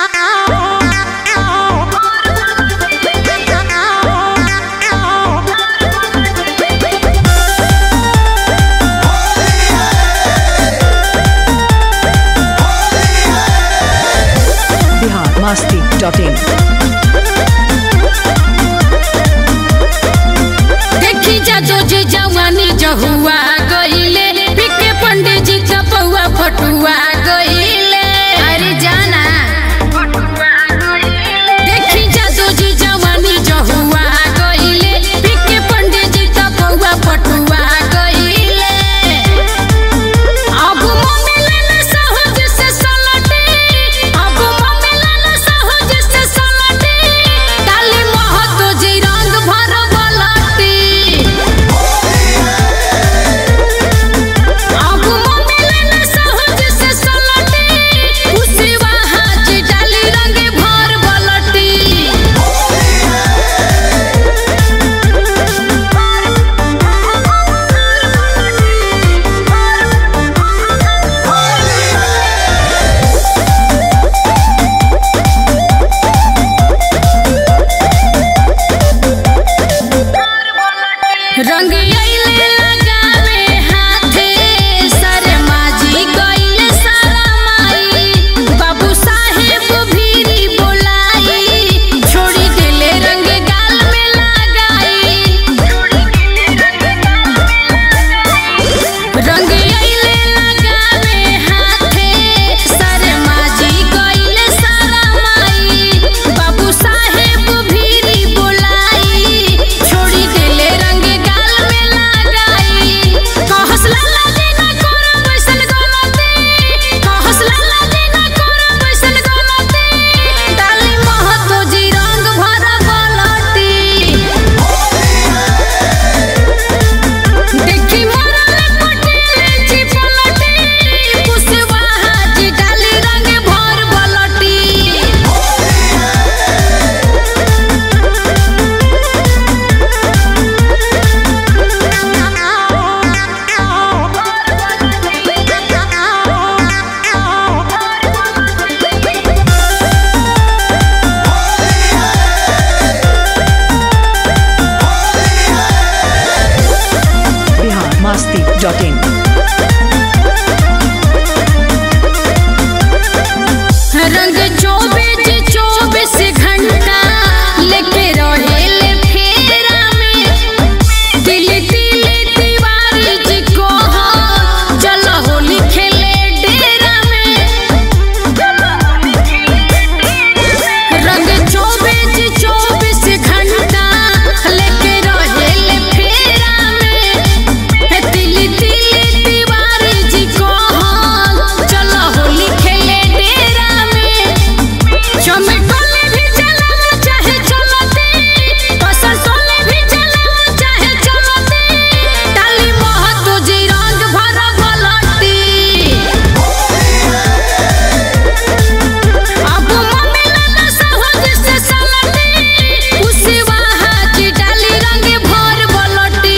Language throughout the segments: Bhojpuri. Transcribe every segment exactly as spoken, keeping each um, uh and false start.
masti dot in देखी जादो जे जवानी जहुआ गइले बिके पंडित जी चपौआ फटुआ गइले अरे जाना देखी जादो जे जवानी जहुआ गइले बिके पंडित जी चपौआ फटुआ गइले अब मम्मी न सहज से सलटे अब मम्मी न सहज से सलटे डाली महतो जी रंग भर बलटी अब मम्मी न सहज से सलटे उसी वहां जी डाली रंग भर बलटी रंग आइले लगावे हाथे सरे माजी गइले सारा माई बाबू साहेब भीरी बोलाई छोड़ी देले रंग गाल में लगाई रंग आइले लगावे हाथे सरे माजी गइले सारा माई बाबू साहेब भीरी बोलाई छोड़ी देले रंग गाल में लगाई कहस लाला जी ना करम वैसन गलती कहस लाला जी ना करम वैसन गलती डाली महतो जी रंग भर बलटी देखी मरल पटेल जी पलटी कुशवाहा जी डाली रंग भर बलटी bihar masti dot in रंग चौबीस चौबीस घंटा लेके रहेले फेरा में दिल दिल दीवारी जी को चलो होली खेले डेरा में रंग चौबीस चौबीस घंटा लेके रहेले फेरा में दिल दिल दीवारी जी को चलो होली खेले डेरा में चमेटोले भी चलावा चाहे चलते फसल टोले भी चलावा चाहे चलते डाली महतो जी रंग भर बलटी अब मम्मी न सहज से सलटे उसी वहां जी डाली रंग भर बलटी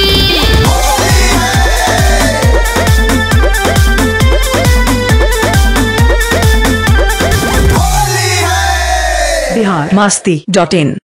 bihar masti dot in